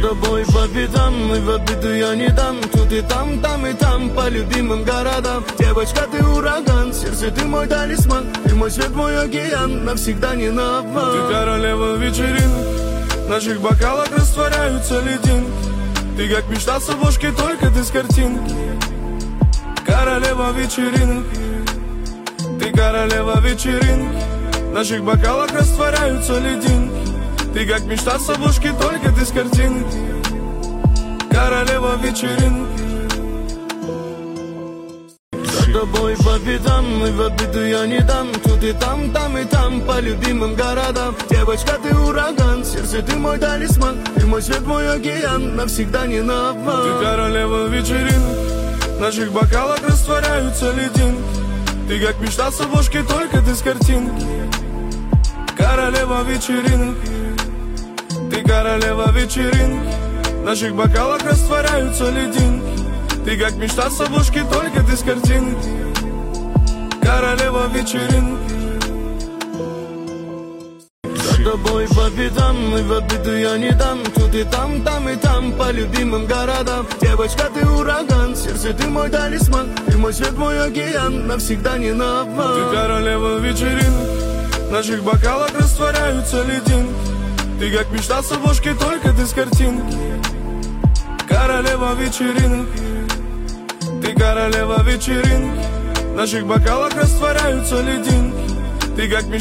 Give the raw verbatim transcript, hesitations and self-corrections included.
За тобой по пятам, и в обиду я не дам. Тут и там, там и там, по любимым городам. Девочка, ты ураган, сердце ты мой талисман. Ты мой свет, мой океан, навсегда не на обман. Ты королева вечеринок, в наших бокалах растворяются лединки. Ты как мечта с обложки, только ты с картинки. Королева вечеринок, ты королева вечеринок, в наших бокалах растворяются лединки. Ты как мечта с обложки, только ты с картинки. Королева вечеринок. За тобой по пятам, и в обиду я не дам. Тут и там, там и там, по любимым городам. Девочка, ты ураган, сердце ты мой талисман. Ты мой свет, мой океан, навсегда не на обман. Ты королева вечеринок, в наших бокалах растворяются лединки. Ты как мечта с обложки, только ты с картинки. Королева вечеринок, ты королева вечеринок, в наших бокалах растворяются лединки. Ты как мечта с обложки, только ты с картинки. Королева вечеринок. За тобой по пятам, и в обиду я не дам. Тут и там, там и там, по любимым городам. Девочка, ты ураган, сердце ты мой талисман. Ты мой свет, мой океан, навсегда не на обман. Ты королева вечеринок, в наших бокалах растворяются лединки. Ты как мечта с обложки, только ты с картинки. Королева вечеринок, ты королева вечеринок, в наших бокалах растворяются лединки. Ты как мечта